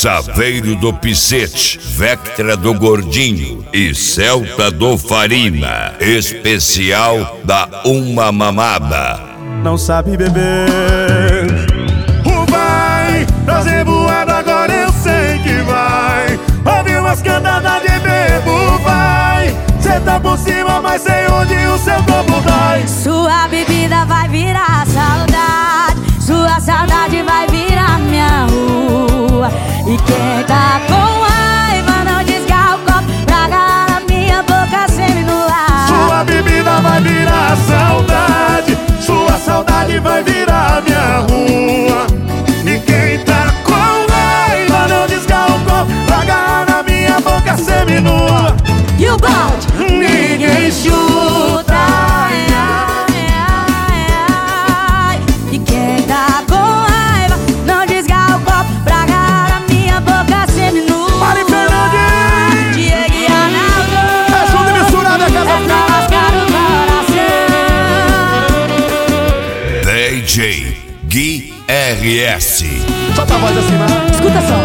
Saveiro do Picete, Vectra do Gordinho e Celta do Farina. Especial da Uma Mamada. Não sabe beber. Vai trazer voado, agora eu sei que vai. Ouvi umas cantadas de bebo, vai. Cê tá por cima, mas sei onde o seu corpo vai. Sua bebida vai virar saudade, sua saudade vai virar minha rua. E quem tá com raiva não desgarra o copo pra agarrar a minha boca semi-nua. Sua bebida vai virar saudade, sua saudade vai virar minha rua. E quem tá com raiva não desgarra o copo pra agarrar na minha boca semi-nua. E o balde? Ninguém chuta. Ai, ai, ai, ai. E quem tá com raiva não desgarra o copo pra agarrar a minha boca semi-nua. Mari Fernandes, Diego e Arnaldo, é junto e misturado, é casa pra lascar o coração. DJ Gui RS. solta a voz acima. Escuta só.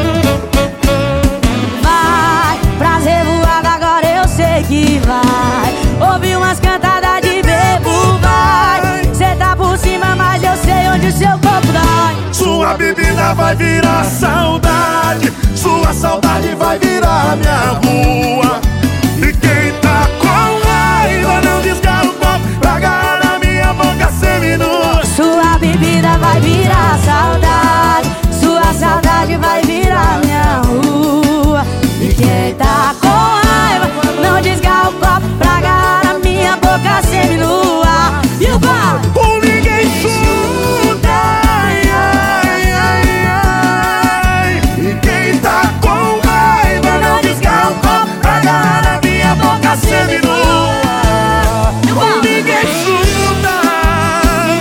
Vai, prazer voado, agora eu sei que vai. Ouvi umas cantadas de bebo, vai. Cê tá por cima, mas eu sei onde o seu corpo dói. Sua bebida vai virar saudade, sua saudade vai virar minha rua. E quem tá com raiva não desgarra o copo pra agarrar na minha boca semi-nua. Sua bebida vai virar saudade, sua saudade vai virar minha rua. E quem tá com raiva não desgarra o copo pra agarrar a minha boca semi-nua. E o bar? Por ninguém chuta. Ai, ai, ai, ai. E quem tá com raiva não desgarra o copo pra agarrar na minha boca semi-nua. Por ninguém chuta.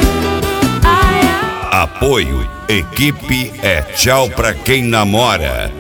Apoio. Equipe é tchau pra quem namora.